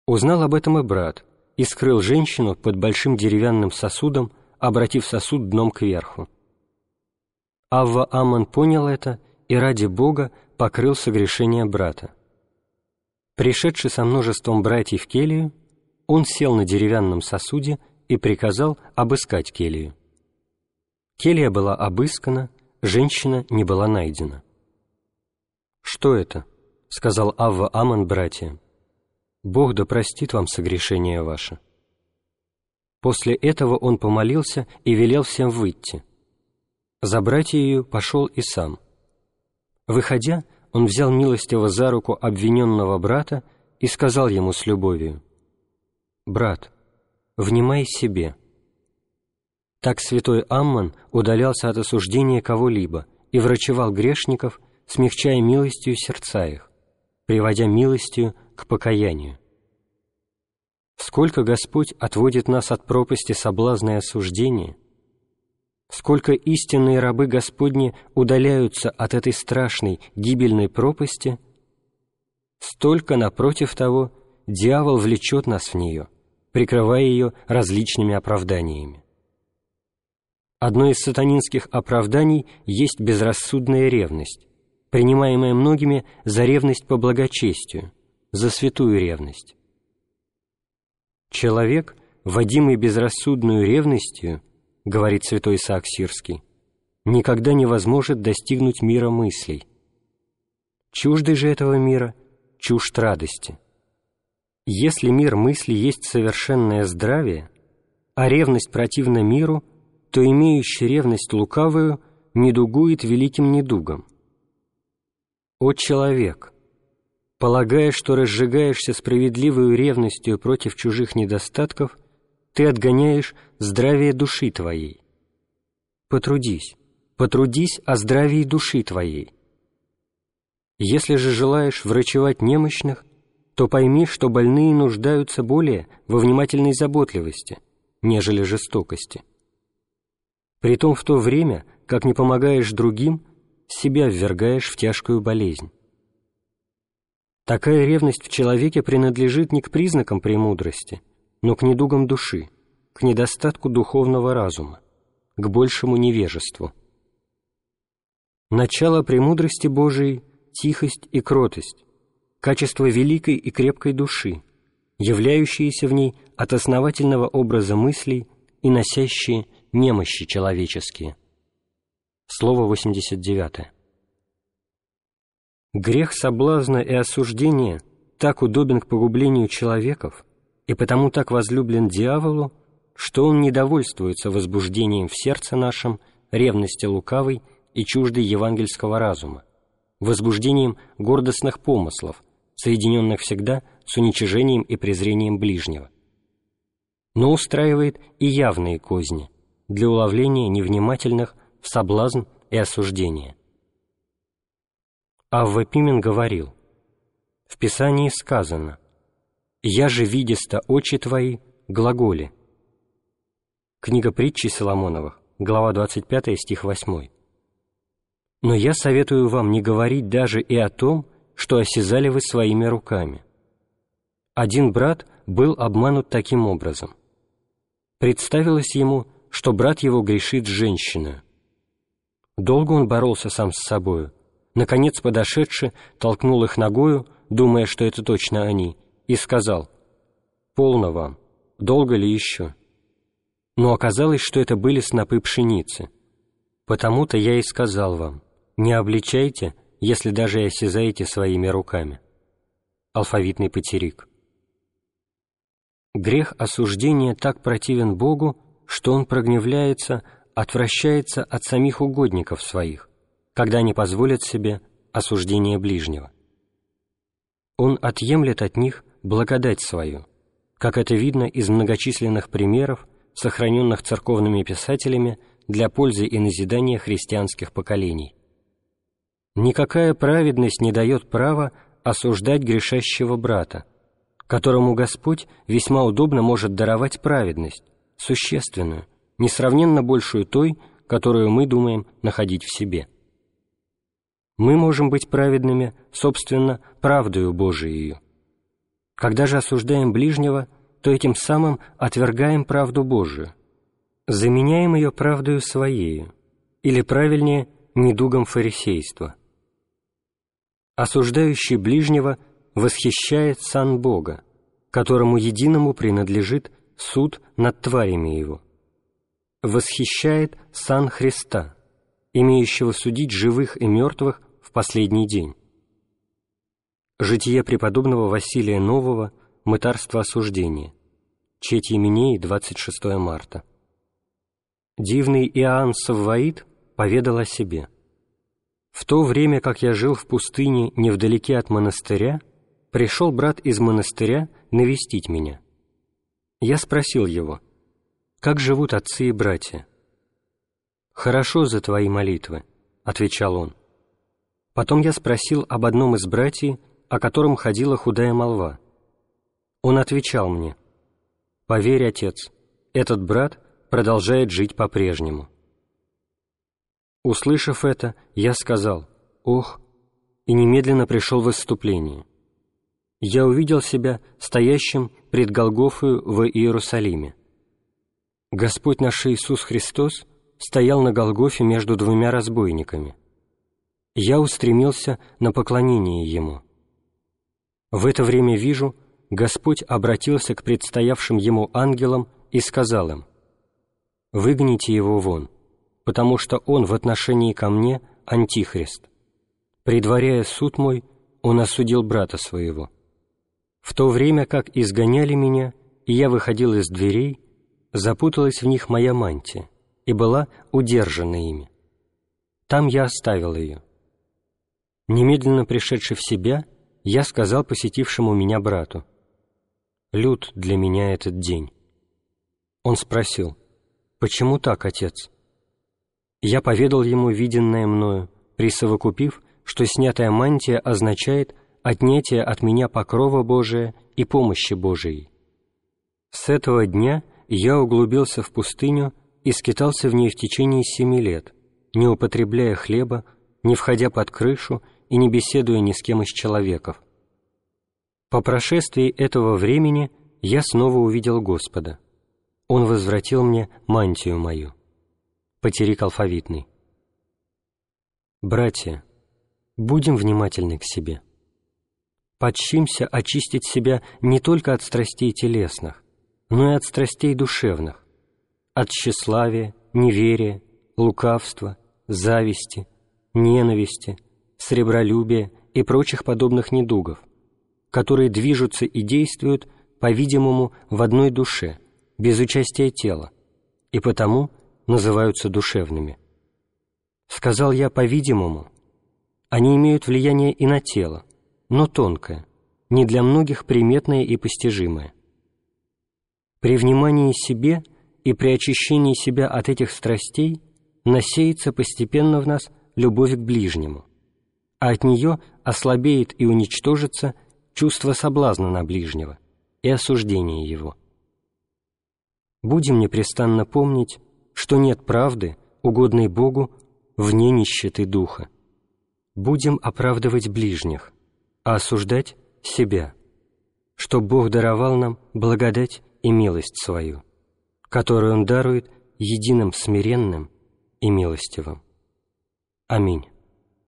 Узнал об этом и брат, и скрыл женщину под большим деревянным сосудом, обратив сосуд дном кверху. Авва Аммон понял это и ради Бога покрыл согрешение брата. Пришедший со множеством братьев в келью, он сел на деревянном сосуде и приказал обыскать келью. Келья была обыскана, женщина не была найдена. «Что это?» — сказал Авва Аммон братьям. «Бог да простит вам согрешение ваше». После этого он помолился и велел всем выйти. За братьею пошел и сам. Выходя, он взял милостиво за руку обвиненного брата и сказал ему с любовью: «Брат, внимай себе». Так святой Аммон удалялся от осуждения кого-либо и врачевал грешников, смягчая милостью сердца их, приводя милостью к покаянию. Сколько Господь отводит нас от пропасти соблазна и осуждения, сколько истинные рабы Господни удаляются от этой страшной гибельной пропасти, столько, напротив того, дьявол влечет нас в нее, прикрывая ее различными оправданиями. Одно из сатанинских оправданий есть безрассудная ревность, принимаемая многими за ревность по благочестию, за святую ревность. Человек, водимый безрассудную ревностью, говорит святой Исаак Сирский, никогда не возможет достигнуть мира мыслей. Чуждый же этого мира чужд радости. Если мир мысли есть совершенное здравие, а ревность противна миру, то имеющий ревность лукавую недугует великим недугом. О человек! Полагая, что разжигаешься справедливою ревностью против чужих недостатков, ты отгоняешь здравие души твоей. Потрудись о здравии души твоей. Если же желаешь врачевать немощных, то пойми, что больные нуждаются более во внимательной заботливости, нежели жестокости. Притом в то время, как не помогаешь другим, себя ввергаешь в тяжкую болезнь. Такая ревность в человеке принадлежит не к признакам премудрости, но к недугам души, к недостатку духовного разума, к большему невежеству. Начало премудрости Божией — тихость и кротость, качество великой и крепкой души, являющиеся в ней от основательного образа мыслей и носящие немощи человеческие. Слово 89. Грех соблазна и осуждения так удобен к погублению человеков и потому так возлюблен дьяволу, что он не довольствуется возбуждением в сердце нашем ревности лукавой и чуждой евангельского разума, возбуждением гордостных помыслов, соединенных всегда с уничижением и презрением ближнего, но устраивает и явные козни для уловления невнимательных в соблазн и осуждение. Авва Пимен говорил: «В Писании сказано: «Я же видеста очи твои, глаголи». Книга притчей Соломоновых, глава 25, стих 8. «Но я советую вам не говорить даже и о том, что осязали вы своими руками». Один брат был обманут таким образом. Представилось ему, что брат его грешит с женщиной. Долго он боролся сам с собою. Наконец, подошедший, толкнул их ногою, думая, что это точно они, и сказал: «Полно вам, долго ли еще?» Но оказалось, что это были снопы пшеницы. «Потому-то я и сказал вам: не обличайте, если даже и осязаете своими руками». Алфавитный патерик. Грех осуждения так противен Богу, что Он прогневляется, отвращается от самих угодников своих, когда они позволят себе осуждение ближнего. Он отъемлет от них благодать свою, как это видно из многочисленных примеров, сохраненных церковными писателями для пользы и назидания христианских поколений. Никакая праведность не дает права осуждать грешащего брата, которому Господь весьма удобно может даровать праведность, существенную, несравненно большую той, которую мы думаем находить в себе. Мы можем быть праведными, собственно, правдою Божией. Когда же осуждаем ближнего, то этим самым отвергаем правду Божию, заменяем ее правдою своею, или, правильнее, недугом фарисейства. Осуждающий ближнего восхищает сан Бога, которому единому принадлежит суд над тварями его. Восхищает сан Христа, имеющего судить живых и мертвых в последний день. Житие преподобного Василия Нового, мытарство осуждения. Четь Еменеи, 26 марта. Дивный Иоанн Савваид поведал о себе. «В то время, как я жил в пустыне невдалеке от монастыря, пришел брат из монастыря навестить меня. Я спросил его: как живут отцы и братья? «Хорошо за твои молитвы», — отвечал он. Потом я спросил об одном из братьев, о котором ходила худая молва. Он отвечал мне: «Поверь, отец, этот брат продолжает жить по-прежнему». Услышав это, я сказал: «Ох!» и немедленно пришел в выступление. Я увидел себя стоящим пред Голгофою в Иерусалиме. Господь наш Иисус Христос стоял на Голгофе между двумя разбойниками. Я устремился на поклонение Ему. В это время вижу, Господь обратился к предстоявшим Ему ангелам и сказал им: «Выгоните его вон, потому что он в отношении ко мне антихрист. Предваряя суд мой, он осудил брата своего». В то время, как изгоняли меня, и я выходил из дверей, запуталась в них моя мантия и была удержана ими. Там я оставил ее. Немедленно пришедший в себя, я сказал посетившему меня брату: «Лют для меня этот день». Он спросил: «Почему так, отец?» Я поведал ему виденное мною, присовокупив, что снятая мантия означает отнятие от меня покрова Божия и помощи Божией. С этого дня я углубился в пустыню и скитался в ней в течение 7 лет, не употребляя хлеба, не входя под крышу и не беседуя ни с кем из человеков. По прошествии этого времени я снова увидел Господа. Он возвратил мне мантию мою. Патерик алфавитный. Братья, будем внимательны к себе. Подчимся очистить себя не только от страстей телесных, но и от страстей душевных, от тщеславия, неверия, лукавства, зависти, ненависти, сребролюбия и прочих подобных недугов, которые движутся и действуют, по-видимому, в одной душе, без участия тела, и потому называются душевными. Сказал я «по-видимому», они имеют влияние и на тело, но тонкое, не для многих приметное и постижимое. При внимании себе и при очищении себя от этих страстей насеется постепенно в нас любовь к ближнему, а от нее ослабеет и уничтожится чувство соблазна на ближнего и осуждение его. Будем непрестанно помнить, что нет правды, угодной Богу, вне нищеты духа. Будем оправдывать ближних, а осуждать себя, что Бог даровал нам благодать и милость свою, которую Он дарует единым смиренным и милостивым. Аминь.